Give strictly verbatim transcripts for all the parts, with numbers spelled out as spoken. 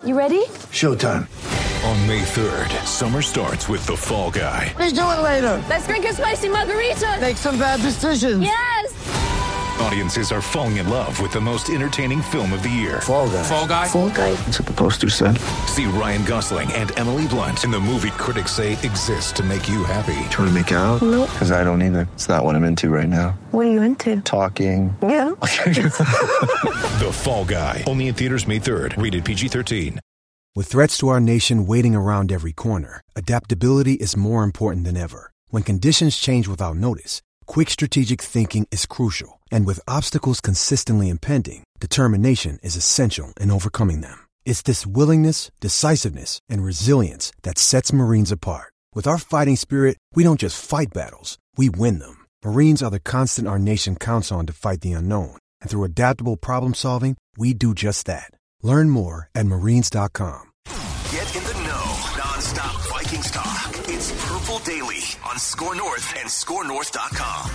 You ready? Showtime. On May third, summer starts with The Fall Guy. Let's do it later. Let's drink a spicy margarita. Make some bad decisions. Yes. Audiences are falling in love with the most entertaining film of the year. Fall Guy. Fall Guy? Fall Guy. That's what the poster said. See Ryan Gosling and Emily Blunt in the movie critics say exists to make you happy. Trying to make it out? Nope. Because I don't either. It's not what I'm into right now. What are you into? Talking. Yeah. The Fall Guy. Only in theaters May third. Rated P G thirteen. With threats to our nation waiting around every corner, adaptability is more important than ever. When conditions change without notice, quick strategic thinking is crucial. And with obstacles consistently impending, determination is essential in overcoming them. It's this willingness, decisiveness, and resilience that sets Marines apart. With our fighting spirit, we don't just fight battles, we win them. Marines are the constant our nation counts on to fight the unknown. And through adaptable problem solving, we do just that. Learn more at marines dot com. Get in the know. Non-stop Vikings talk. It's Purple Daily on Score North and score north dot com.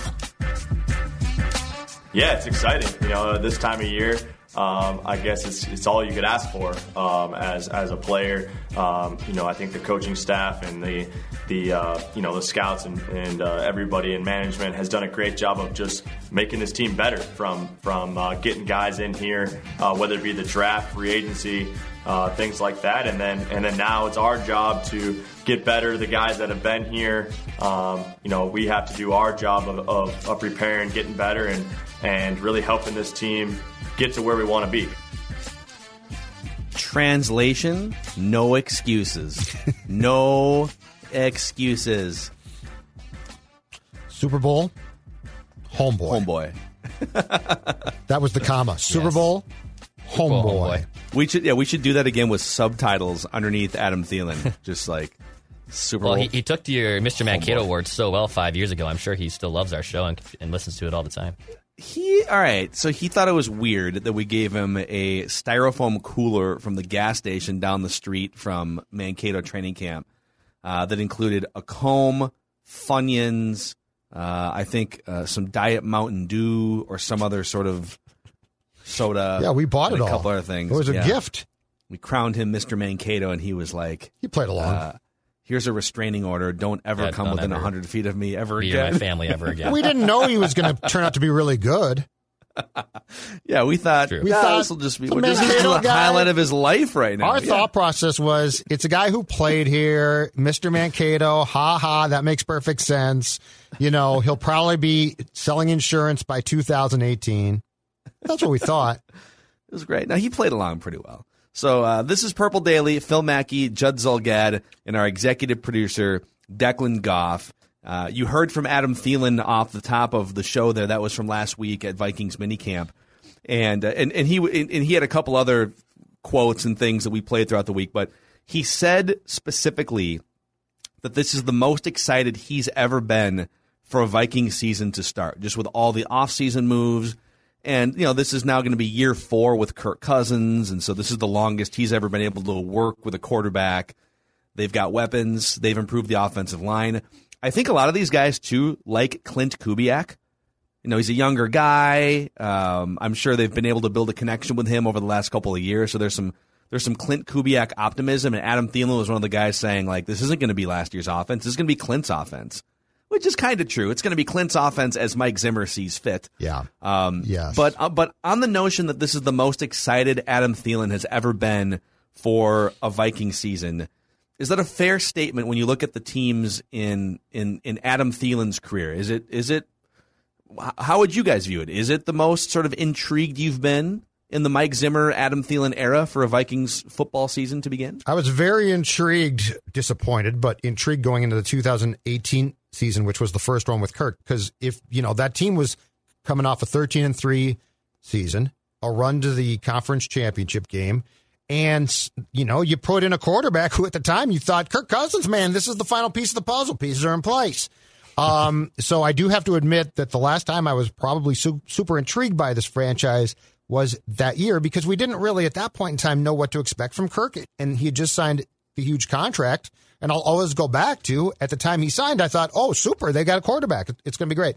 Yeah, it's exciting. You know, this time of year, um, I guess it's it's all you could ask for um, as as a player. Um, you know, I think the coaching staff and the the uh, you know the scouts and, and uh, everybody in management has done a great job of just making this team better. From from uh, getting guys in here, uh, whether it be the draft, free agency, uh, things like that, and then and then now it's our job to get better. The guys that have been here, um, you know, we have to do our job of, of, of preparing, getting better, and and really helping this team get to where we want to be. Translation, no excuses. No excuses. Super Bowl, homeboy. Homeboy. That was the comma. Super Yes. Bowl, homeboy. homeboy. We should yeah, we should do that again with subtitles underneath Adam Thielen. Just like Super Well, Bowl. he, he took to your Mister Mankato Homeboy. award so well five years ago. I'm sure he still loves our show and, and listens to it all the time. He all right. So he thought it was weird that we gave him a styrofoam cooler from the gas station down the street from Mankato training camp uh, that included a comb, Funyuns, uh, I think uh, some Diet Mountain Dew or some other sort of soda. Yeah, we bought and it a all. couple other things. It was a Yeah. gift. We crowned him Mister Mankato, and he was like, He played along. uh, "Here's a restraining order. Don't ever Yeah, come don't within ever one hundred feet of me ever Be again." my family ever again. We didn't know he was going to turn out to be really good. Yeah, we thought, True. We "Nah, thought this will just be the this is Mankato the guy- highlight of his life right now." Our Yeah. thought process was, it's a guy who played here, Mister Mankato, ha ha, that makes perfect sense. You know, he'll probably be selling insurance by two thousand eighteen. That's what we thought. It was great. Now, he played along pretty well. So uh, this is Purple Daily. Phil Mackey, Judd Zulgad, and our executive producer, Declan Goff. Uh, you heard from Adam Thielen off the top of the show there. That was from last week at Vikings minicamp. And, uh, and, and, he, and he had a couple other quotes and things that we played throughout the week. But he said specifically that this is the most excited he's ever been for a Viking season to start, just with all the offseason moves. And, you know, this is now going to be year four with Kirk Cousins, and so this is the longest he's ever been able to work with a quarterback. They've got weapons. They've improved the offensive line. I think a lot of these guys, too, like Clint Kubiak. You know, he's a younger guy. Um, I'm sure they've been able to build a connection with him over the last couple of years, so there's some there's some Clint Kubiak optimism, and Adam Thielen was one of the guys saying, like, this isn't going to be last year's offense. This is going to be Clint's offense. Which is kind of true. It's going to be Clint's offense as Mike Zimmer sees fit. Yeah. Um, yes. But uh, but on the notion that this is the most excited Adam Thielen has ever been for a Viking season, is that a fair statement when you look at the teams in in in Adam Thielen's career? Is it is it how would you guys view it? Is it the most sort of intrigued you've been in the Mike Zimmer, Adam Thielen era for a Vikings football season to begin? I was very intrigued, disappointed, but intrigued going into the two thousand eighteen season, which was the first one with Kirk. Because if, you know, that team was coming off a thirteen and three season, a run to the conference championship game. And, you know, you put in a quarterback who at the time you thought, Kirk Cousins, man, this is the final piece of the puzzle. Pieces are in place. Um, so I do have to admit that the last time I was probably su- super intrigued by this franchise was that year, because we didn't really at that point in time know what to expect from Kirk. And he had just signed the huge contract. And I'll always go back to, at the time he signed, I thought, oh, super, they got a quarterback. It's going to be great.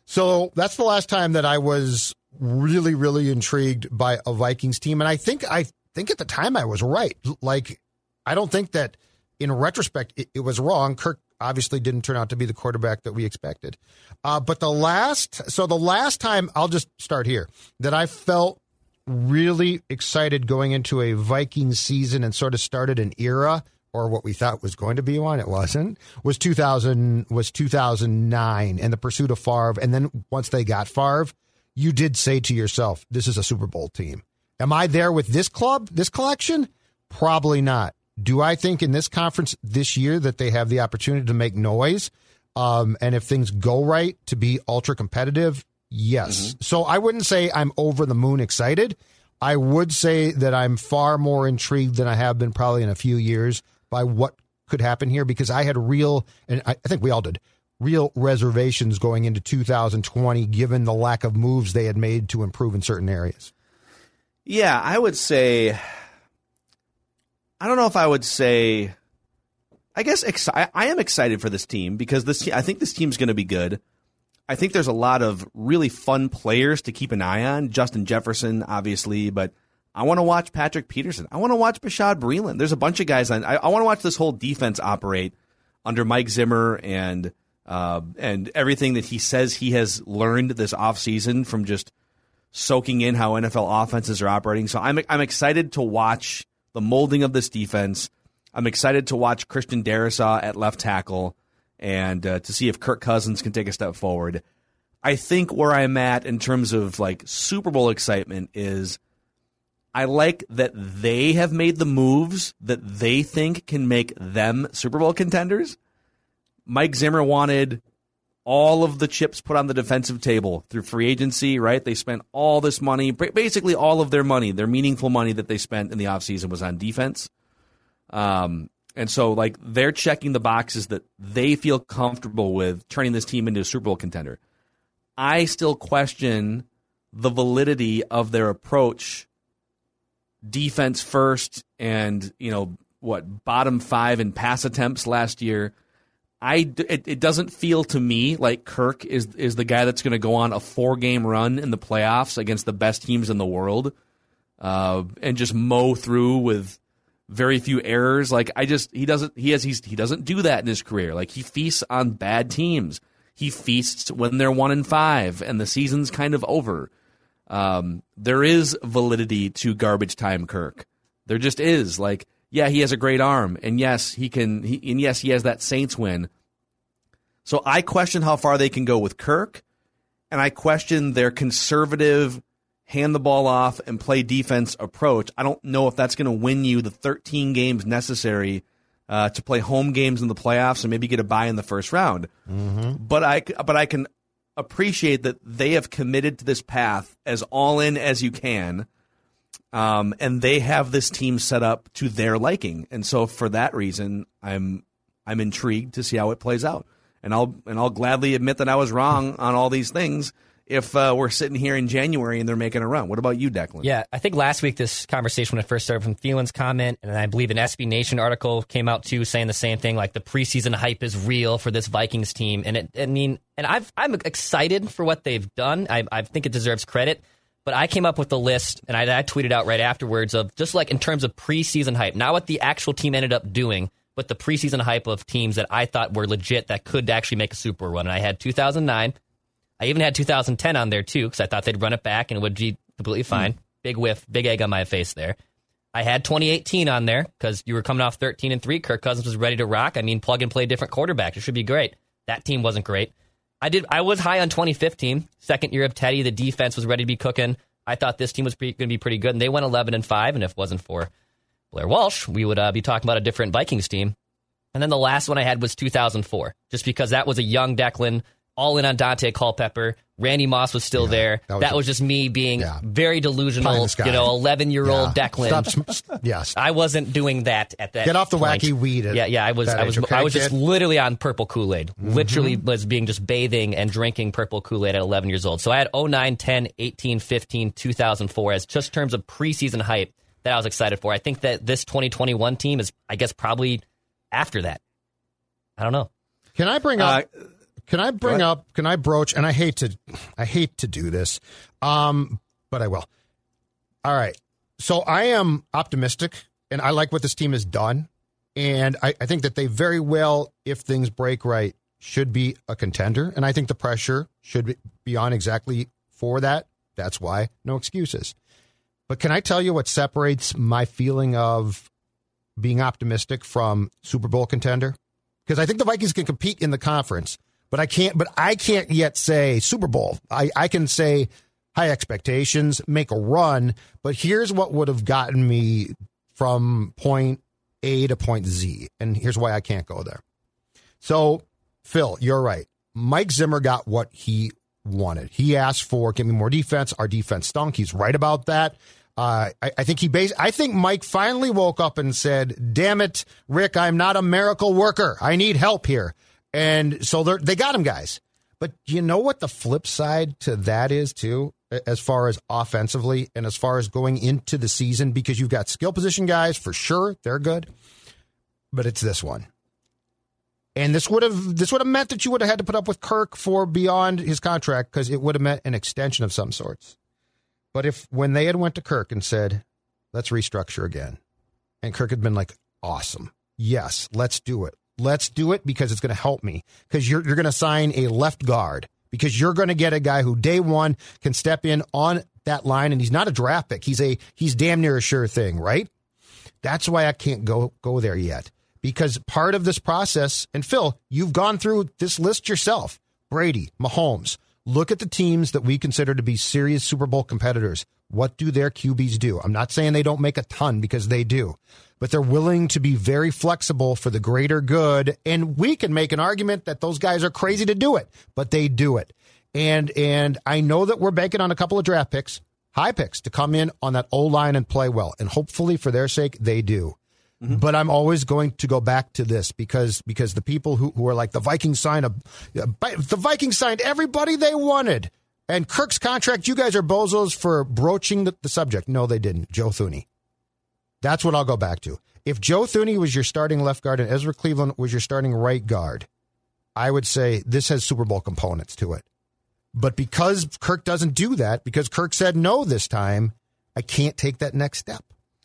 So that's the last time that I was really, really intrigued by a Vikings team. And I think I think at the time I was right. Like, I don't think that in retrospect it, it was wrong. Kirk obviously didn't turn out to be the quarterback that we expected. Uh, but the last, so the last time, I'll just start here, that I felt really excited going into a Vikings season and sort of started an era, or what we thought was going to be one, it wasn't, was two thousand, was two thousand nine and the pursuit of Favre. And then once they got Favre, you did say to yourself, this is a Super Bowl team. Am I there with this club, this collection? Probably not. Do I think in this conference this year that they have the opportunity to make noise? Um, and if things go right, to be ultra competitive? Yes. Mm-hmm. So I wouldn't say I'm over the moon excited. I would say that I'm far more intrigued than I have been probably in a few years by what could happen here, because I had real, and I think we all did, real reservations going into two thousand twenty, given the lack of moves they had made to improve in certain areas. Yeah, I would say, I don't know if I would say, I guess exci- I am excited for this team because this I think this team's going to be good. I think there's a lot of really fun players to keep an eye on. Justin Jefferson, obviously, but I want to watch Patrick Peterson. I want to watch Bashad Breeland. There's a bunch of guys on. I, I want to watch this whole defense operate under Mike Zimmer and uh, and everything that he says he has learned this offseason from just soaking in how N F L offenses are operating. So I'm I'm excited to watch the molding of this defense. I'm excited to watch Christian Darrisaw at left tackle and uh, to see if Kirk Cousins can take a step forward. I think where I'm at in terms of like Super Bowl excitement is I like that they have made the moves that they think can make them Super Bowl contenders. Mike Zimmer wanted all of the chips put on the defensive table through free agency, right? They spent all this money, basically all of their money, their meaningful money that they spent in the offseason was on defense. Um, and so, like, they're checking the boxes that they feel comfortable with turning this team into a Super Bowl contender. I still question the validity of their approach, defense first, and, you know, what, bottom five in pass attempts last year. I, it, it doesn't feel to me like Kirk is is the guy that's going to go on a four-game run in the playoffs against the best teams in the world uh, and just mow through with very few errors. Like I just he doesn't he has he's, he doesn't do that in his career. Like he feasts on bad teams. He feasts when they're one and five and the season's kind of over. Um, there is validity to garbage time Kirk. There just is. Like, yeah, he has a great arm, and yes, he can. He, and yes, he has that Saints win. So I question how far they can go with Kirk, and I question their conservative, hand the ball off and play defense approach. I don't know if that's going to win you the thirteen games necessary uh, to play home games in the playoffs and maybe get a bye in the first round. Mm-hmm. But I, but I can appreciate that they have committed to this path as all in as you can. Um, and they have this team set up to their liking, and so for that reason, I'm I'm intrigued to see how it plays out, and I'll and I'll gladly admit that I was wrong on all these things if uh, we're sitting here in January and they're making a run. What about you, Declan? Yeah, I think last week this conversation when it first started from Thielen's comment, and I believe an S B Nation article came out too saying the same thing, like the preseason hype is real for this Vikings team, and it I mean, and I've I'm excited for what they've done. I I think it deserves credit. But I came up with the list, and I, I tweeted out right afterwards of just like in terms of preseason hype, not what the actual team ended up doing, but the preseason hype of teams that I thought were legit that could actually make a Super Bowl run. And I had two thousand nine. I even had two thousand ten on there, too, because I thought they'd run it back and it would be completely fine. Mm. Big whiff, big egg on my face there. I had twenty eighteen on there because you were coming off thirteen and three. Kirk Cousins was ready to rock. I mean, plug and play different quarterback. It should be great. That team wasn't great. I did. I was high on twenty fifteen. Second year of Teddy. The defense was ready to be cooking. I thought this team was going to be pretty good, and they went eleven and five, and if it wasn't for Blair Walsh, we would uh, be talking about a different Vikings team. And then the last one I had was two thousand four, just because that was a young Declan, all in on Dante Culpepper. Randy Moss was still yeah, there. That was, that was just me being yeah. very delusional, you know, eleven-year-old yeah. Declan. Stop, yes. I wasn't doing that at that Get off the point. wacky weed. At yeah, yeah, I was I was, okay, I was just literally on purple Kool-Aid. Mm-hmm. Literally was being just bathing and drinking purple Kool-Aid at eleven years old. So I had oh nine, ten, eighteen, fifteen, two thousand four as just terms of preseason hype that I was excited for. I think that this twenty twenty-one team is, I guess, probably after that. I don't know. Can I bring up... Uh, Can I bring up, can I broach, and I hate to I hate to do this, um, but I will. All right. So I am optimistic, and I like what this team has done. And I, I think that they very well, if things break right, should be a contender. And I think the pressure should be on exactly for that. That's why no excuses. But can I tell you what separates my feeling of being optimistic from Super Bowl contender? Because I think the Vikings can compete in the conference, but I can't. But I can't yet say Super Bowl. I, I can say high expectations, make a run. But here's what would have gotten me from point A to point Z, and here's why I can't go there. So, Phil, you're right. Mike Zimmer got what he wanted. He asked for, give me more defense. Our defense stunk. He's right about that. Uh, I, I think he bas- I think Mike finally woke up and said, damn it, Rick, I'm not a miracle worker. I need help here. And so they got him, guys. But you know what the flip side to that is, too, as far as offensively and as far as going into the season? Because you've got skill position guys, for sure. They're good. But it's this one. And this would have this would have meant that you would have had to put up with Kirk for beyond his contract, because it would have meant an extension of some sorts. But if when they had went to Kirk and said, let's restructure again, and Kirk had been like, awesome, yes, let's do it. Let's do it because it's going to help me. Because you're, you're going to sign a left guard, because you're going to get a guy who day one can step in on that line, and he's not a draft pick. He's a he's damn near a sure thing, right? That's why I can't go go there yet. Because part of this process, and Phil, you've gone through this list yourself. Brady, Mahomes. Look at the teams that we consider to be serious Super Bowl competitors. What do their Q Bs do? I'm not saying they don't make a ton, because they do. But they're willing to be very flexible for the greater good. And we can make an argument that those guys are crazy to do it, but they do it. And and I know that we're banking on a couple of draft picks, high picks, to come in on that O-line and play well. And hopefully for their sake, they do. Mm-hmm. But I'm always going to go back to this because because the people who, who are like, the Vikings signed a, the Vikings signed everybody they wanted. And Kirk's contract, you guys are bozos for broaching the, the subject. No, they didn't. Joe Thuney. That's what I'll go back to. If Joe Thuney was your starting left guard and Ezra Cleveland was your starting right guard, I would say this has Super Bowl components to it. But because Kirk doesn't do that, because Kirk said no this time, I can't take that next step.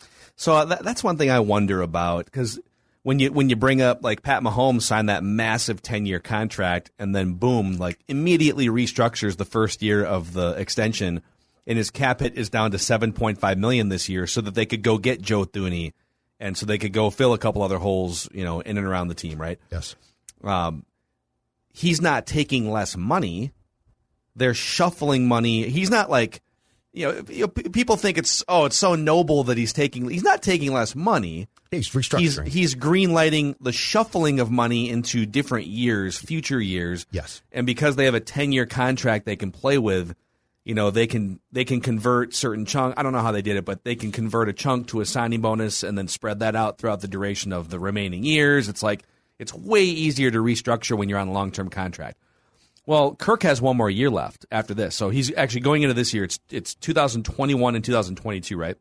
So uh, that, that's one thing I wonder about, because when you when you bring up, like, Pat Mahomes signed that massive ten-year contract and then boom, like immediately restructures the first year of the extension, and his cap hit is down to seven point five million dollars this year, so that they could go get Joe Thuney, and so they could go fill a couple other holes, you know, in and around the team, right? Yes. Um, he's not taking less money. They're shuffling money. He's not like, you know, you know, people think it's, oh, it's so noble that he's taking, he's not taking less money. He's restructuring. He's, he's green-lighting the shuffling of money into different years, future years. Yes. And because they have a ten-year contract they can play with, you know, they can they can convert certain chunk. I don't know how they did it, but they can convert a chunk to a signing bonus and then spread that out throughout the duration of the remaining years. It's like, it's way easier to restructure when you're on a long-term contract. Well, Kirk has one more year left after this. So he's actually going into this year. It's it's two thousand twenty-one and two thousand twenty-two, right?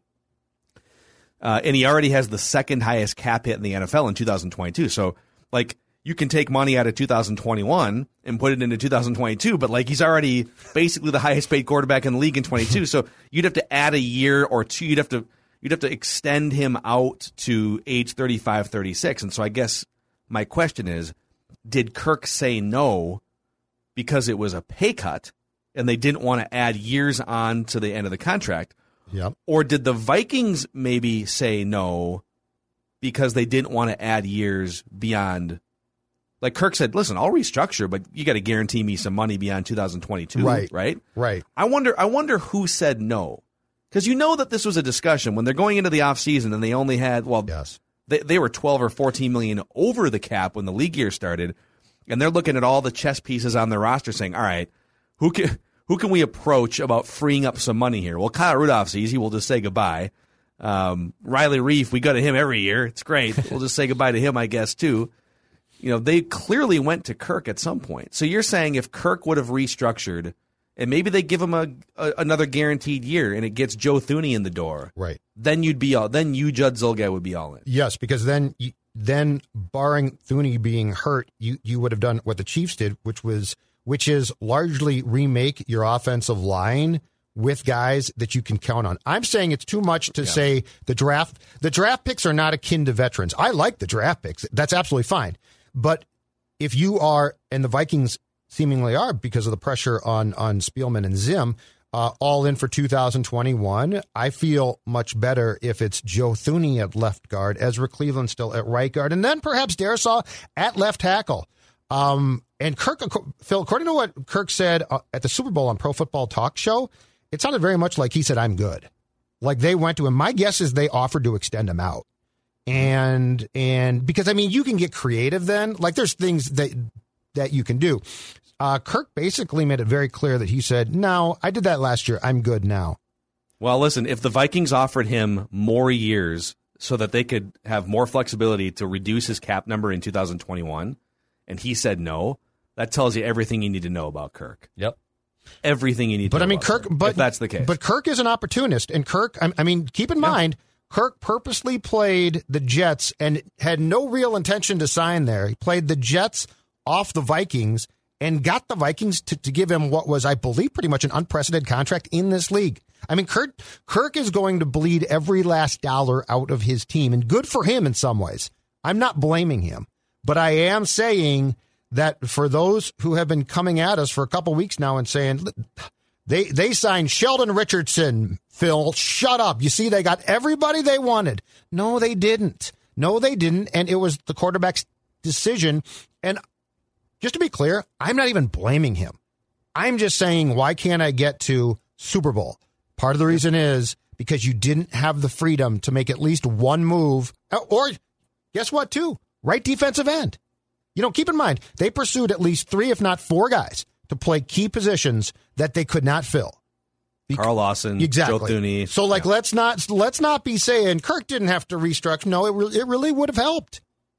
Uh, and he already has the second highest cap hit in the N F L in two thousand twenty-two. So, like, you can take money out of two thousand twenty-one and put it into two thousand twenty-two, but, like, he's already basically the highest paid quarterback in the league in twenty-two. So you'd have to add a year or two. You'd have to you'd have to extend him out to age thirty-five, thirty-six. And so I guess my question is, did Kirk say no because it was a pay cut and they didn't want to add years on to the end of the contract? Yep. Or did the Vikings maybe say no because they didn't want to add years beyond? Like Kirk said, listen, I'll restructure, but you got to guarantee me some money beyond two thousand twenty-two, right? Right. Right. I wonder. I wonder who said no, because you know that this was a discussion when they're going into the offseason and they only had well, yes, they they were twelve or fourteen million over the cap when the league year started, and they're looking at all the chess pieces on their roster, saying, all right, who can. Who can we approach about freeing up some money here? Well, Kyle Rudolph's easy. We'll just say goodbye. Um, Riley Reif, we go to him every year. It's great. We'll just say goodbye to him, I guess, too. You know, they clearly went to Kirk at some point. So you're saying if Kirk would have restructured and maybe they give him a, a another guaranteed year and it gets Joe Thuney in the door, right? Then you'd be all. Then you, Judd Zulgad, would be all in. Yes, because then you, then barring Thuney being hurt, you you would have done what the Chiefs did, which was. which is largely remake your offensive line with guys that you can count on. I'm saying it's too much to yeah. say the draft the draft picks are not akin to veterans. I like the draft picks. That's absolutely fine. But if you are, and the Vikings seemingly are because of the pressure on, on Spielman and Zim, uh, all in for two thousand twenty-one, I feel much better if it's Joe Thuney at left guard, Ezra Cleveland still at right guard, and then perhaps Darisaw at left tackle. Um, and Kirk, Phil, according to what Kirk said uh, at the Super Bowl on Pro Football Talk Show, it sounded very much like he said, I'm good. Like they went to him. My guess is they offered to extend him out. And, and because, I mean, you can get creative then. Like there's things that, that you can do. Uh, Kirk basically made it very clear that he said, no, I did that last year. I'm good now. Well, listen, if the Vikings offered him more years so that they could have more flexibility to reduce his cap number in two thousand twenty-one, and he said no, that tells you everything you need to know about Kirk. Yep. Everything you need but to know I mean, about Kirk, Kirk, but if that's the case. But Kirk is an opportunist, and Kirk, I, I mean, keep in yeah. mind, Kirk purposely played the Jets and had no real intention to sign there. He played the Jets off the Vikings and got the Vikings to, to give him what was, I believe, pretty much an unprecedented contract in this league. I mean, Kirk, Kirk is going to bleed every last dollar out of his team, and good for him in some ways. I'm not blaming him, but I am saying that for those who have been coming at us for a couple weeks now and saying they they signed Sheldon Richardson, Phil, shut up. You see, they got everybody they wanted. No, they didn't. No, they didn't. And it was the quarterback's decision. And just to be clear, I'm not even blaming him. I'm just saying, why can't I get to Super Bowl? Part of the reason is because you didn't have the freedom to make at least one move. Or guess what, too? Right defensive end. You know, keep in mind, they pursued at least three, if not four guys to play key positions that they could not fill. Be- Carl Lawson, exactly. Joe Thuney. So, like, yeah. let's not let's not be saying Kirk didn't have to restructure. No, it re- it really would have helped.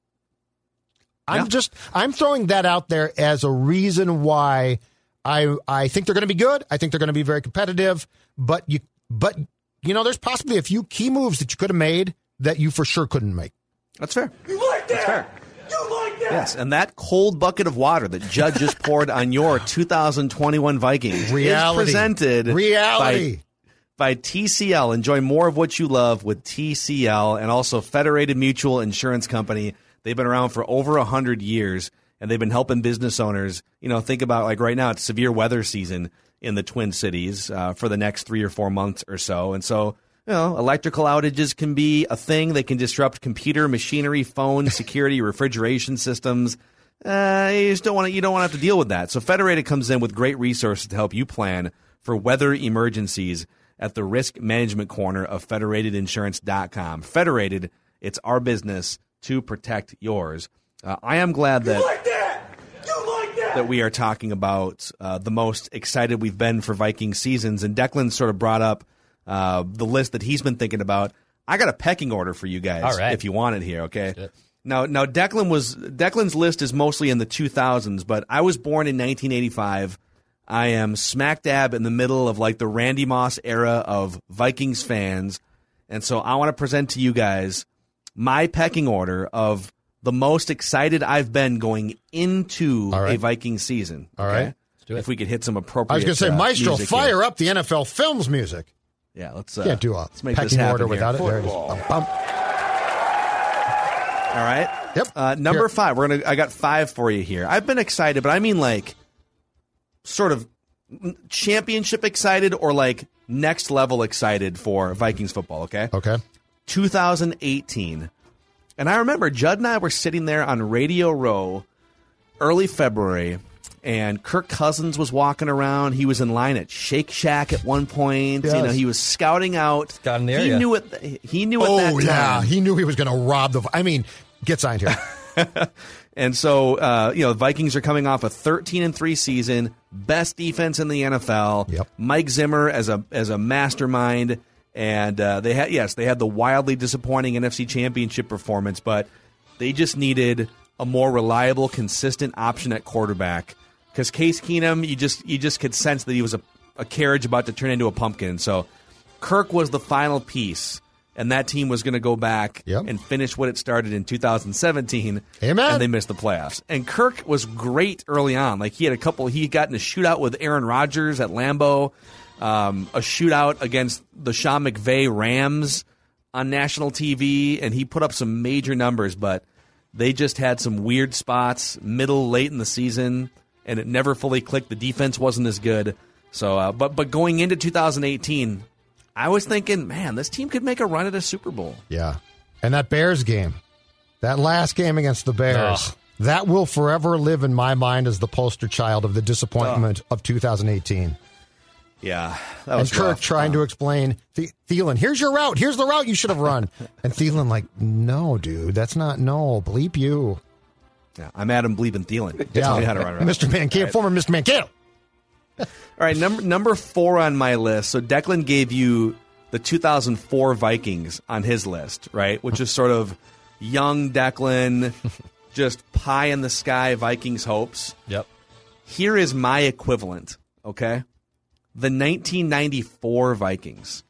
I'm yeah. just I'm throwing that out there as a reason why I I think they're going to be good. I think they're going to be very competitive. But you but you know, there's possibly a few key moves that you could have made that you for sure couldn't make. That's fair. You like that? That's fair. You like that? Yes, and that cold bucket of water that Judd just poured on your two thousand twenty-one Vikings Reality. is presented Reality. By, by T C L. Enjoy more of what you love with T C L and also Federated Mutual Insurance Company. They've been around for over one hundred years, and they've been helping business owners. You know, think about, like, right now, it's severe weather season in the Twin Cities uh, for the next three or four months or so. And so, you know, electrical outages can be a thing. They can disrupt computer, machinery, phone, security, refrigeration systems. Uh, you just don't want to. You don't want to have to deal with that. So Federated comes in with great resources to help you plan for weather emergencies at the risk management corner of Federated Insurance dot com. Federated, it's our business to protect yours. Uh, I am glad that. You like that? You like that? that we are talking about uh, the most excited we've been for Viking seasons, and Declan sort of brought up uh, the list that he's been thinking about. I got a pecking order for you guys, All right. if you want it here. Okay. Now, now Declan was Declan's list is mostly in the two thousands, but I was born in nineteen eighty-five. I am smack dab in the middle of like the Randy Moss era of Vikings fans, and so I want to present to you guys my pecking order of the most excited I've been going into right. a Viking season. All okay? right. Let's do it. If we could hit some appropriate I was going to say, uh, Maestro, fire here. up the N F L Films music. Yeah, let's, uh, Can't do a let's make this pecking happen order here. without it. There it is. A bump. All right. Yep. Uh, number Here. five. We're gonna. I got five for you here. I've been excited, but I mean like sort of championship excited or like next level excited for Vikings football. Okay. Okay. two thousand eighteen. And I remember Judd and I were sitting there on Radio Row early February, and Kirk Cousins was walking around. He was in line at Shake Shack at one point. Yes. You know, he was scouting out. Got in the he area. knew it. He knew at Oh, that time. yeah. He knew he was going to rob the. I mean, get signed here. And so, uh, you know, the Vikings are coming off a thirteen and three season, best defense in the N F L. Yep. Mike Zimmer as a as a mastermind. And uh, they had, yes, they had the wildly disappointing N F C Championship performance, but they just needed a more reliable, consistent option at quarterback. Because Case Keenum, you just you just could sense that he was a, a carriage about to turn into a pumpkin. So Kirk was the final piece, and that team was going to go back Yep. and finish what it started in two thousand seventeen. Amen. And they missed the playoffs. And Kirk was great early on. Like he had a couple, he got in a shootout with Aaron Rodgers at Lambeau. um, a shootout against the Sean McVay Rams on national T V, and he put up some major numbers, but they just had some weird spots middle, late in the season, and it never fully clicked. The defense wasn't as good. So, uh, but but going into two thousand eighteen, I was thinking, man, this team could make a run at a Super Bowl. Yeah. And that Bears game, that last game against the Bears, Ugh. that will forever live in my mind as the poster child of the disappointment Ugh. of two thousand eighteen. Yeah. That was and Kirk rough. trying uh, to explain, Thielen, here's your route. Here's the route you should have run. And Thielen like, no, dude, that's not, no, bleep you. Yeah, I'm Adam Bleepin' Thielen. Yeah. Tell me how to run around. Mister Mankato, right. Former Mister Mankato. All right, number number four on my list. So Declan gave you the two thousand four Vikings on his list, right? Which is sort of young Declan, just pie in the sky Vikings hopes. Yep. Here is my equivalent, okay? The nineteen ninety-four Vikings.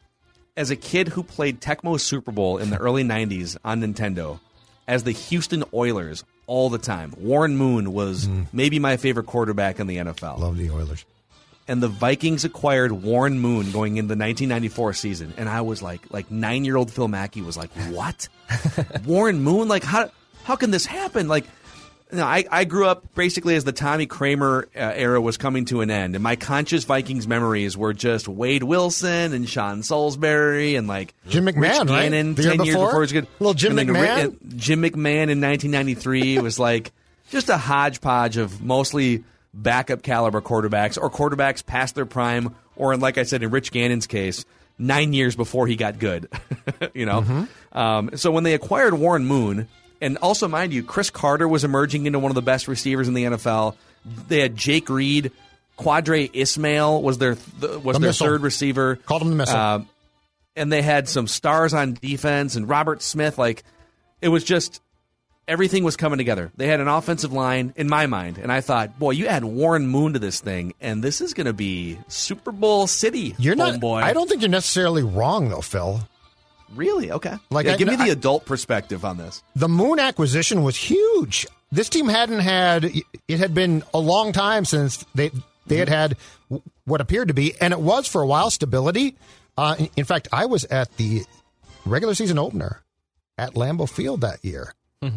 As a kid who played Tecmo Super Bowl in the early nineties on Nintendo, as the Houston Oilers all the time, Warren Moon was mm. maybe my favorite quarterback in the N F L. Love the Oilers. And the Vikings acquired Warren Moon going into the nineteen ninety-four season, and I was like, like nine-year-old Phil Mackey was like, "What? Warren Moon? Like, how? How can this happen?" Like, you know, I I grew up basically as the Tommy Kramer uh, era was coming to an end, and my conscious Vikings memories were just Wade Wilson and Sean Salisbury and like Jim McMahon, Rich Gannon, right? The ten year years before? before it was good. Little Jim and then McMahon? Rick, Jim McMahon in nineteen ninety-three was like just a hodgepodge of mostly backup caliber quarterbacks or quarterbacks past their prime, or in, like I said, in Rich Gannon's case, nine years before he got good. you know, Mm-hmm. um, so when they acquired Warren Moon, and also mind you, Chris Carter was emerging into one of the best receivers in the N F L. They had Jake Reed, Quadre Ismail was their th- was The their missile. third receiver. Called him the missile. Uh, and they had some stars on defense and Robert Smith. Like it was just. Everything was coming together. They had an offensive line, in my mind, and I thought, boy, you add Warren Moon to this thing, and this is going to be Super Bowl City, You're not. homeboy. I don't think you're necessarily wrong, though, Phil. Really? Okay. Like, yeah, I- give me I- the adult perspective on this. The Moon acquisition was huge. This team hadn't had. It had been a long time since they they had had what appeared to be, and it was for a while, stability. Uh, in, in fact, I was at the regular season opener at Lambeau Field that year.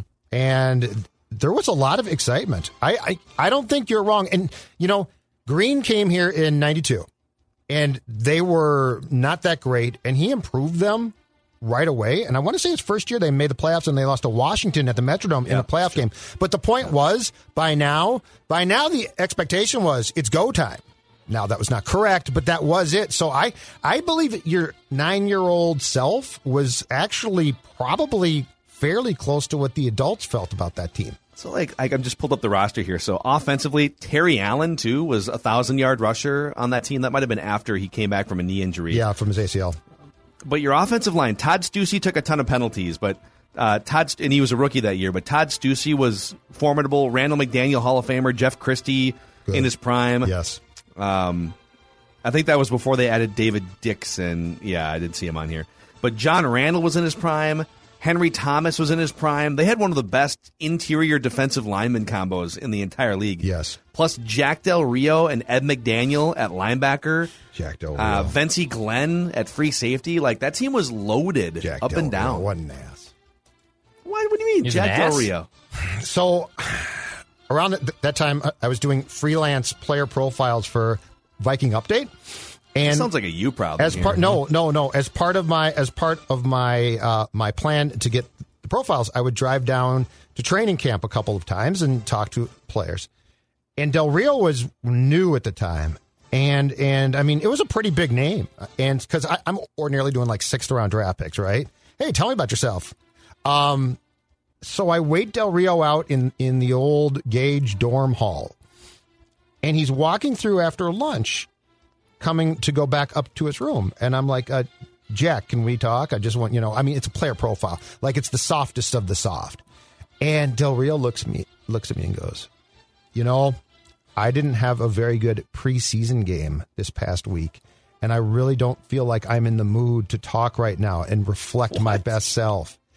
And there was a lot of excitement. I, I, I don't think you're wrong. And, you know, Green came here in ninety-two, and they were not that great, and he improved them right away. And I want to say his first year they made the playoffs, and they lost to Washington at the Metrodome Yeah, in a playoff game. But the point was, by now, by now the expectation was it's go time. Now, that was not correct, but that was it. So I, I believe your nine-year-old self was actually probably fairly close to what the adults felt about that team. So, like, I I'm just pulled up the roster here. So, offensively, Terry Allen, too, was a thousand-yard rusher on that team. That might have been after he came back from a knee injury. Yeah, from his A C L. But your offensive line, Todd Stussy took a ton of penalties, but uh, Todd, and he was a rookie that year, but Todd Stussy was formidable. Randall McDaniel, Hall of Famer. Jeff Christie Good. in his prime. Yes. Um, I think that was before they added David Dixon. Yeah, I did see him on here. But John Randall was in his prime. Henry Thomas was in his prime. They had one of the best interior defensive lineman combos in the entire league. Yes. Plus Jack Del Rio and Ed McDaniel at linebacker. Jack Del Rio. Uh, Vency Glenn at free safety. Like, that team was loaded Jack up Del and down. Rio, what an ass. What, what do you mean, He's Jack an Del ass? Rio? So around th- that time, I was doing freelance player profiles for Viking Update. And That sounds like a you problem. as here. part, no, no, no. As part of my as part of my uh, my plan to get the profiles, I would drive down to training camp a couple of times and talk to players. And Del Rio was new at the time, and and I mean it was a pretty big name. And because I'm ordinarily doing like sixth round draft picks, right? Hey, tell me about yourself. Um, so I wait Del Rio out in in the old Gage dorm hall, and he's walking through after lunch, coming to go back up to his room. And I'm like, uh, Jack, can we talk? I just want, you know, I mean, it's a player profile. Like, it's the softest of the soft. And Del Rio looks at me, looks at me and goes, you know, I didn't have a very good preseason game this past week, and I really don't feel like I'm in the mood to talk right now and reflect what? my best self.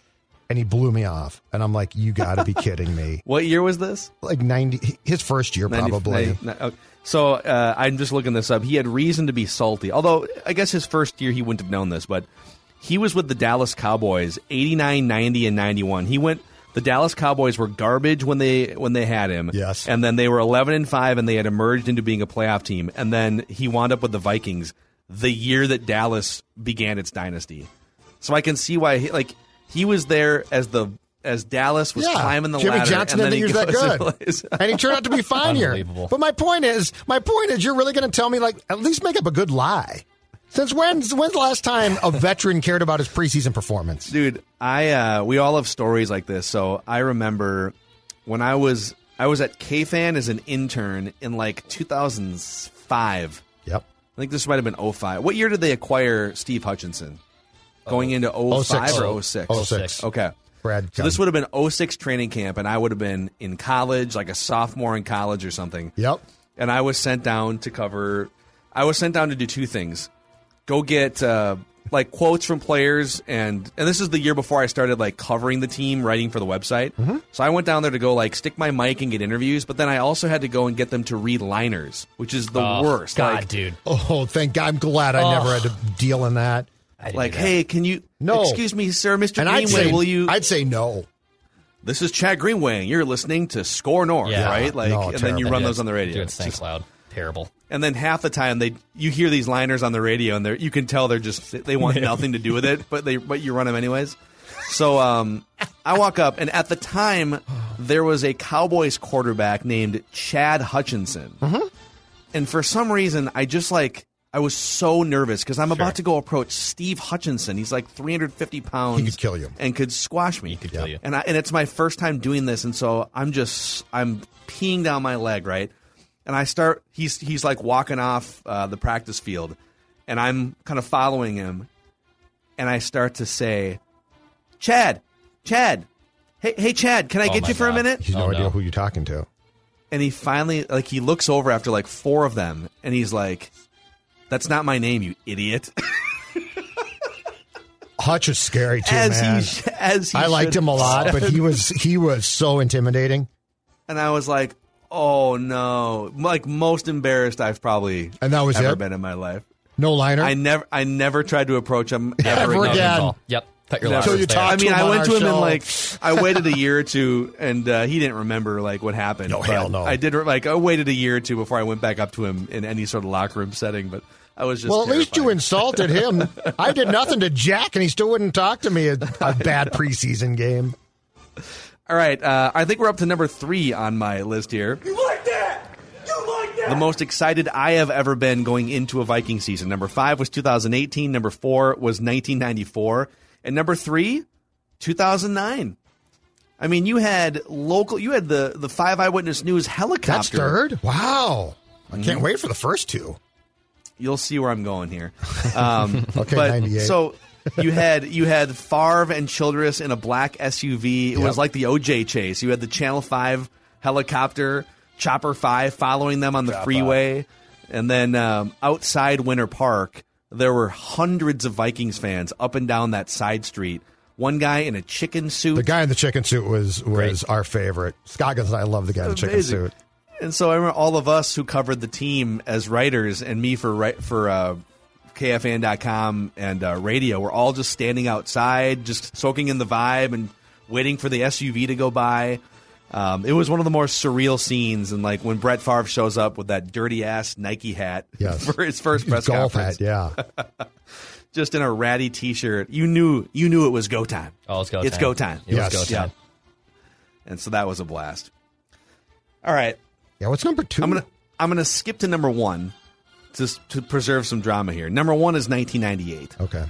and he blew me off. And I'm like, you got to be kidding me. What year was this? Like ninety, his first year probably. ninety, ninety, okay. So uh, I'm just looking this up. He had reason to be salty. Although I guess his first year he wouldn't have known this, but he was with the Dallas Cowboys eighty-nine, ninety, and ninety-one. He went. The Dallas Cowboys were garbage when they when they had him. Yes. And then they were eleven and five, and they had emerged into being a playoff team. And then he wound up with the Vikings the year that Dallas began its dynasty. So I can see why he, like he was there as the as Dallas was yeah. climbing the Jimmy ladder. Johnson and then didn't think he was that good. And he turned out to be fine here. But my point is, my point is, you're really going to tell me, like, at least make up a good lie. Since when's when's the last time a veteran cared about his preseason performance? Dude, I uh, we all have stories like this. So I remember when I was I was at K-Fan as an intern in like two thousand five. Yep. I think this might have been oh five. What year did they acquire Steve Hutchinson? Going into oh five or oh six? oh six. Okay. Brad. So this would have been oh six training camp, and I would have been in college, like a sophomore in college or something. Yep. And I was sent down to cover. I was sent down to do two things. Go get uh, like quotes from players, and and this is the year before I started like covering the team, writing for the website. Mm-hmm. So I went down there to go like stick my mic and get interviews, but then I also had to go and get them to read liners, which is the oh, worst. God, like, dude. Oh, thank God! I'm glad I oh. never had to deal in that. Like, hey, can you? No. Excuse me, sir, Mister And Greenway, I'd say, will you? I'd say no. This is Chad Greenway. You're listening to Score North, Yeah. right? Like, No, and then you terrible. run Yeah, those on the radio. Dude, it It's stinks just- loud. Terrible. And then half the time they you hear these liners on the radio, and they you can tell they're just they want nothing to do with it, but they but you run them anyways. So um, I walk up, and at the time there was a Cowboys quarterback named Chad Hutchinson, mm-hmm. and for some reason I just like I was so nervous because I'm Sure. about to go approach Steve Hutchinson. He's like three hundred fifty pounds. He could kill you and could squash me. He could kill you. And I, and it's my first time doing this, and so I'm just I'm peeing down my leg, right? And I start he's he's like walking off uh, the practice field, and I'm kind of following him, and I start to say, "Chad, Chad, hey hey Chad, can I Oh get my you for a God. minute?" He's no, Oh, idea no. who you're talking to. And he finally like he looks over after like four of them, and he's like, "That's not my name, you idiot." Hutch is scary too, as man. he as he I liked should. him a lot, but he was he was so intimidating. And I was like, "Oh no!" Like most embarrassed I've probably And that was ever it? been in my life. No liner. I never, I never tried to approach him ever, Ever again. again. Call. Yep. Cut your Never. losses So you there. talk- I mean, to him I on went our to him show. and like I waited a year or two, and uh, he didn't remember like what happened. No, but hell no. I did like I waited a year or two before I went back up to him in any sort of locker room setting. But I was just Well, at least you terrified. insulted him. I did nothing to Jack, and he still wouldn't talk to me a, a bad preseason game. All right, uh, I think we're up to number three on my list here. You like that? You like that? The most excited I have ever been going into a Viking season. Number five was two thousand eighteen. Number four was nineteen ninety-four. And number three, two thousand nine. I mean, you had local, you had the, the Five Eyewitness News helicopter. That's third? Wow. I Mm-hmm. can't wait for the first two. You'll see where I'm going here. Um, Okay, but, ninety-eight. So you had you had Favre and Childress in a black S U V. It Yep. was like the O J chase. You had the Channel five helicopter, Chopper five, following them on the freeway. And then um, outside Winter Park, there were hundreds of Vikings fans up and down that side street. One guy in a chicken suit. The guy in the chicken suit was was our favorite. Scoggins and I love the guy in the chicken Amazing. suit. And so I remember all of us who covered the team as writers, and me for ri- for uh, K F A N dot com and uh, radio, were all just standing outside, just soaking in the vibe and waiting for the S U V to go by. Um, it was one of the more surreal scenes, and like when Brett Favre shows up with that dirty ass Nike hat Yes. for his first press Golf conference, hat, yeah. just in a ratty T-shirt, you knew you knew it was go time. Oh, it's go It's time. go time. It Yes. was go time. And so that was a blast. All right. Yeah, what's number two? I'm gonna I'm gonna skip to number one to to preserve some drama here. Number one is nineteen ninety-eight. Okay.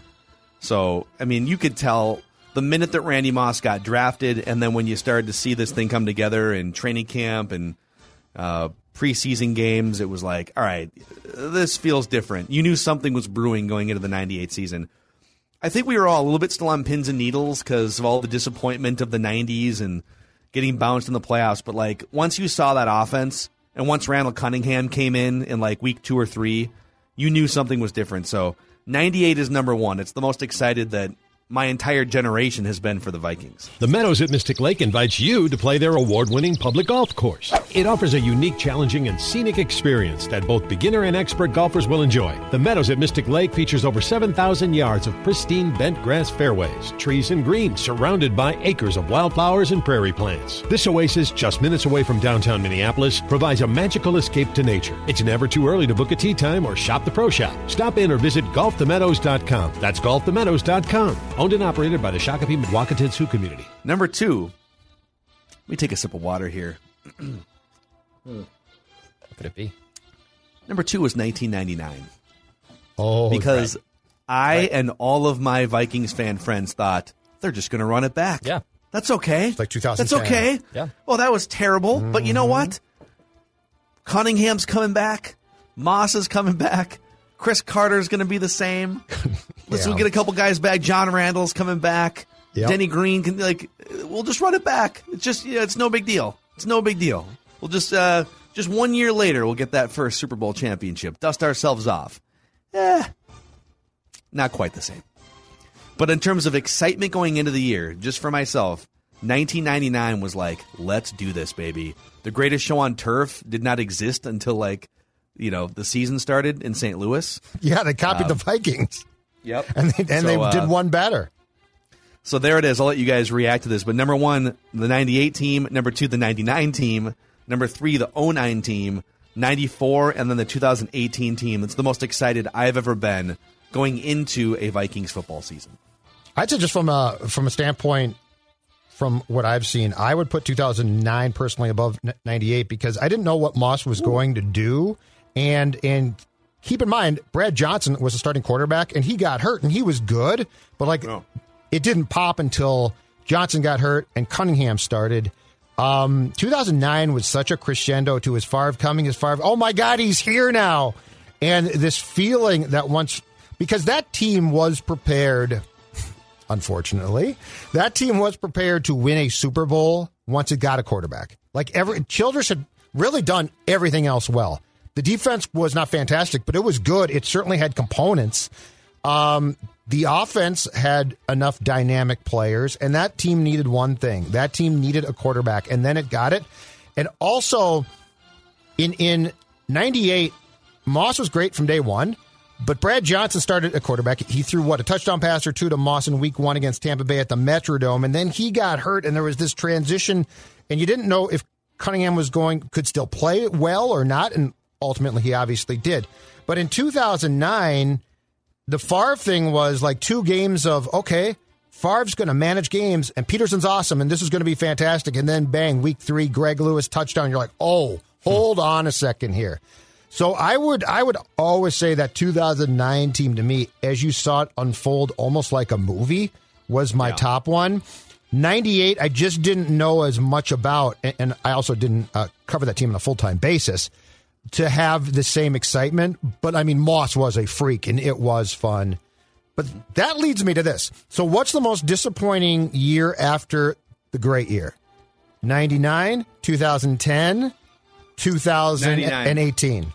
So I mean, you could tell the minute that Randy Moss got drafted, and then when you started to see this thing come together in training camp and uh, preseason games, it was like, all right, this feels different. You knew something was brewing going into the ninety-eight season. I think we were all a little bit still on pins and needles because of all the disappointment of the nineties and getting bounced in the playoffs. But like once you saw that offense, and once Randall Cunningham came in in like week two or three, you knew something was different. So ninety-eight is number one. It's the most excited that my entire generation has been for the Vikings. The Meadows at Mystic Lake invites you to play their award-winning public golf course. It offers a unique, challenging, and scenic experience that both beginner and expert golfers will enjoy. The Meadows at Mystic Lake features over seven thousand yards of pristine bent grass fairways, trees and greens surrounded by acres of wildflowers and prairie plants. This oasis, just minutes away from downtown Minneapolis, provides a magical escape to nature. It's never too early to book a tee time or shop the pro shop. Stop in or visit golf the meadows dot com. That's golf the meadows dot com. Owned and operated by the Shakopee Mwakata Sioux community. Number two, let me take a sip of water here. What could it be? Number two was nineteen ninety-nine. Oh, because right. I Right. and all of my Vikings fan friends thought they're just going to run it back. Yeah. That's okay. It's like two thousand That's ten. okay. Yeah. Well, that was terrible. Mm-hmm. But you know what? Cunningham's coming back. Moss is coming back. Chris Carter's going to be the same. Let's Yeah. we'll get a couple guys back. John Randall's coming back. Yep. Denny Green can like. We'll just run it back. It's just yeah, it's no big deal. It's no big deal. We'll just uh, just one year later we'll get that first Super Bowl championship. Dust ourselves off. Eh, not quite the same. But in terms of excitement going into the year, just for myself, nineteen ninety-nine was like, let's do this, baby. The greatest show on turf did not exist until like, you know, the season started in Saint Louis. Yeah, they copied Um, the Vikings. Yep. And they, and So, they uh, did one better. So there it is. I'll let you guys react to this. But number one, the ninety-eight team. Number two, the ninety-nine team. Number three, the oh nine team. ninety-four, and then the two thousand eighteen team. It's the most excited I've ever been going into a Vikings football season. I'd say just from a from a standpoint, from what I've seen, I would put two thousand nine personally above ninety-eight because I didn't know what Moss was Ooh. going to do. And and keep in mind, Brad Johnson was a starting quarterback, and he got hurt, and he was good. But, like, oh. it didn't pop until Johnson got hurt and Cunningham started. Um, two thousand nine was such a crescendo to his Favre coming. His Favre, oh, my God, he's here now. And this feeling that once, because that team was prepared, unfortunately, that team was prepared to win a Super Bowl once it got a quarterback. Like, every Childress had really done everything else well. The defense was not fantastic, but it was good. It certainly had components. Um, the offense had enough dynamic players, and that team needed one thing. That team needed a quarterback, and then it got it. And also, in in ninety-eight, Moss was great from day one, but Brad Johnson started a quarterback. He threw, what, a touchdown pass or two to Moss in week one against Tampa Bay at the Metrodome, and then he got hurt, and there was this transition, and you didn't know if Cunningham was going, could still play well or not, and ultimately he obviously did. But in two thousand nine, the Favre thing was like two games of, okay, Favre's going to manage games, and Peterson's awesome, and this is going to be fantastic. And then, bang, week three, Greg Lewis touchdown. You're like, oh, hold hmm. on a second here. So I would I would always say that two thousand nine team to me, as you saw it unfold almost like a movie, was my yeah. top one. ninety-eight, I just didn't know as much about, and I also didn't uh, cover that team on a full-time basis, to have the same excitement. But, I mean, Moss was a freak, and it was fun. But that leads me to this. So what's the most disappointing year after the great year? ninety-nine, two thousand ten, two thousand eighteen.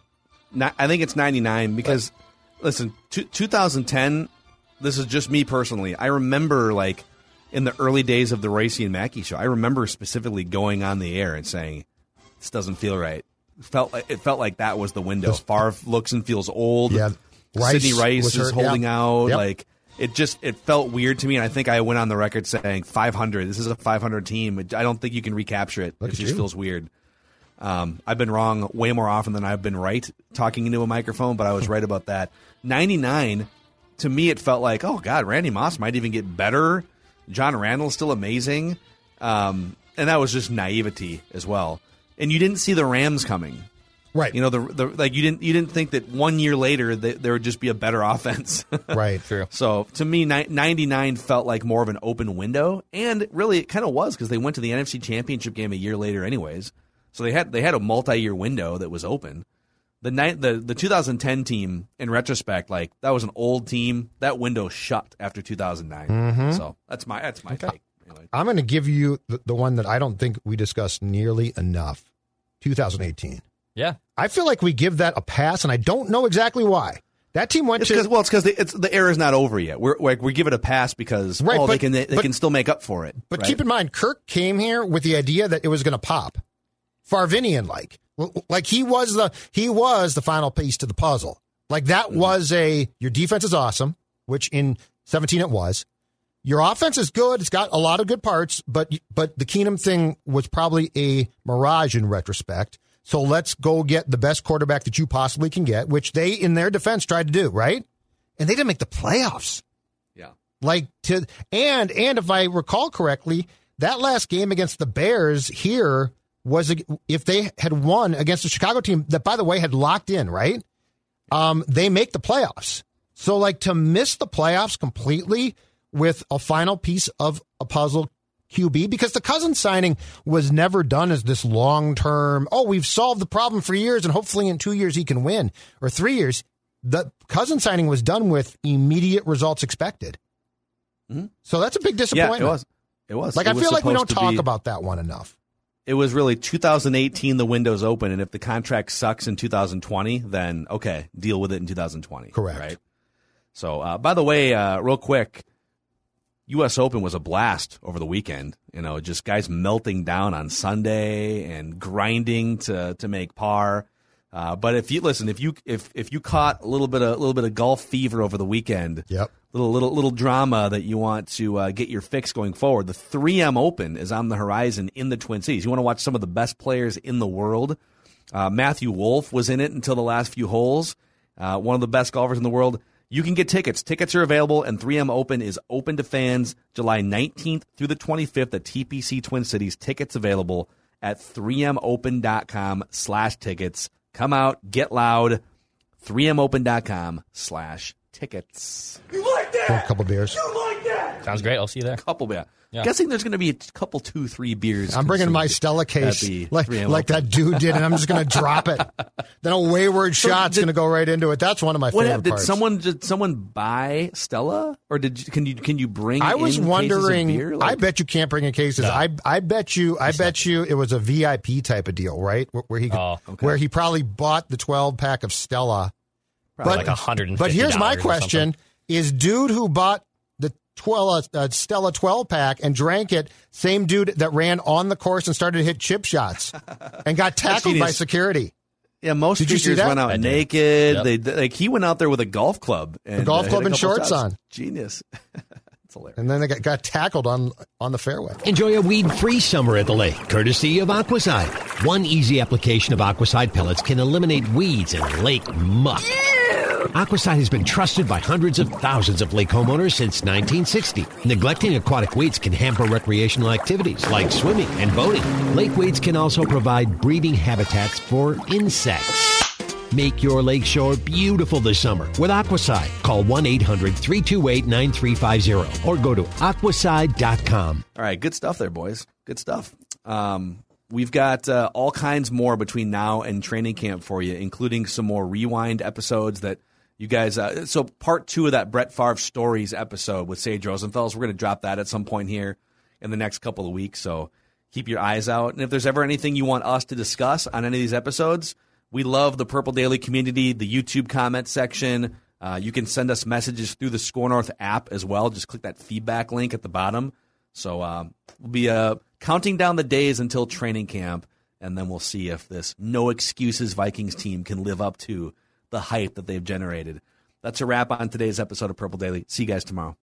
I think it's ninety-nine because, listen, two thousand ten, this is just me personally. I remember, like, in the early days of the Ricey and Mackey show, I remember specifically going on the air and saying, this doesn't feel right. It felt like, it felt like that was the window. Favre looks and feels old. Yeah, Rice Sidney Rice is hurt, holding yeah. out. Yep. Like, it just it felt weird to me, and I think I went on the record saying five hundred. This is a five hundred team. I don't think you can recapture it. Look it just you. feels weird. Um, I've been wrong way more often than I've been right talking into a microphone, but I was right about that. ninety-nine, to me, it felt like, oh, God, Randy Moss might even get better. John Randall's still amazing. Um, and that was just naivety as well. And you didn't see the Rams coming. Right. You know, the, the like you didn't you didn't think that one year later they, there would just be a better offense. Right. True. So to me, ninety-nine felt like more of an open window, and really it kind of was because they went to the N F C Championship game a year later, anyways. So they had they had a multi-year window that was open. The ni- the the two thousand ten team, in retrospect, like that was an old team. That window shut after two thousand nine. Mm-hmm. So that's my that's my okay. take. Anyway. I'm going to give you the, the one that I don't think we discussed nearly enough. two thousand eighteen. Yeah. I feel like we give that a pass, and I don't know exactly why. That team went it's to well, it's because it's the era is not over yet. We're like we give it a pass because right, oh but, they can they, they but, can still make up for it. But right? keep in mind, Kirk came here with the idea that it was going to pop, Favrean like, like he was the he was the final piece to the puzzle. Like that mm-hmm. was a your defense is awesome, which in seventeen it was. Your offense is good; it's got a lot of good parts, but but the Keenum thing was probably a mirage in retrospect. So let's go get the best quarterback that you possibly can get, which they, in their defense, tried to do, right? And they didn't make the playoffs. Yeah. Like to and and if I recall correctly, that last game against the Bears here was if they had won against the Chicago team that, by the way, had locked in, right? Um, they make the playoffs. So like to miss the playoffs completely with a final piece of a puzzle Q B, because the Cousins signing was never done as this long-term, oh, we've solved the problem for years and hopefully in two years he can win, or three years. The Cousins signing was done with immediate results expected. Mm-hmm. So that's a big disappointment. Yeah, it was. It was. Like, it I was feel like we don't to talk be, about that one enough. It was really two thousand eighteen, the window's open, and if the contract sucks in two thousand twenty, then, okay, deal with it in two thousand twenty. Correct. Right? So, uh, by the way, uh, real quick, U S Open was a blast over the weekend. You know, just guys melting down on Sunday and grinding to to make par. Uh, but if you listen, if you if if you caught a little bit of a little bit of golf fever over the weekend, yep, little little little drama that you want to uh, get your fix going forward, the three M Open is on the horizon in the Twin Cities. You want to watch some of the best players in the world. Uh, Matthew Wolff was in it until the last few holes. Uh, one of the best golfers in the world. You can get tickets. Tickets are available, and three M Open is open to fans July nineteenth through the twenty-fifth at T P C Twin Cities. Tickets available at three m open dot com slash tickets. Come out, get loud, three m open dot com slash tickets. You like that? For a couple beers. You like that? Sounds great. I'll see you there. Couple beers. Yeah. Guessing there's going to be a couple, two, three beers. I'm bringing my Stella case like, like that dude did, and I'm just going to drop it. Then a wayward So shot's did- going to go right into it. That's one of my What favorite happened? Did parts. someone did someone buy Stella, or did you, can you can you bring? I was in wondering. Cases of beer? I Like, bet you can't bring in cases. No. I I bet you. I bet you it was a V I P type of deal, right? Where, where he could, Oh, okay. where he probably bought the twelve pack of Stella. Probably But like one hundred fifty But here's my dollars or question: something. is dude who bought the twelve uh, Stella twelve pack and drank it same dude that ran on the course and started to hit chip shots and got tackled by genius. security? Yeah, most Did you see speakers that? went out I did. naked. Yep. They like he went out there with a golf club, and, A golf uh, club hit a and couple shorts shots. on. Genius. It's hilarious. And then they got, got tackled on on the fairway. Enjoy a weed-free summer at the lake, courtesy of Aquaside. One easy application of Aquaside pellets can eliminate weeds and lake muck. Aquaside has been trusted by hundreds of thousands of lake homeowners since nineteen sixty. Neglecting aquatic weeds can hamper recreational activities like swimming and boating. Lake weeds can also provide breeding habitats for insects. Make your lakeshore beautiful this summer with Aquaside. Call one eight hundred three two eight nine three five zero or go to aquaside dot com. All right, good stuff there, boys. Good stuff. Um, we've got uh, all kinds more between now and training camp for you, including some more rewind episodes that you guys. Uh, so part two of that Brett Favre Stories episode with Sage Rosenfels, we're going to drop that at some point here in the next couple of weeks. So keep your eyes out. And if there's ever anything you want us to discuss on any of these episodes, we love the Purple Daily community, the YouTube comment section. Uh, you can send us messages through the Score North app as well. Just click that feedback link at the bottom. So uh, we'll be uh, counting down the days until training camp, and then we'll see if this no excuses Vikings team can live up to the hype that they've generated. That's a wrap on today's episode of Purple Daily. See you guys tomorrow.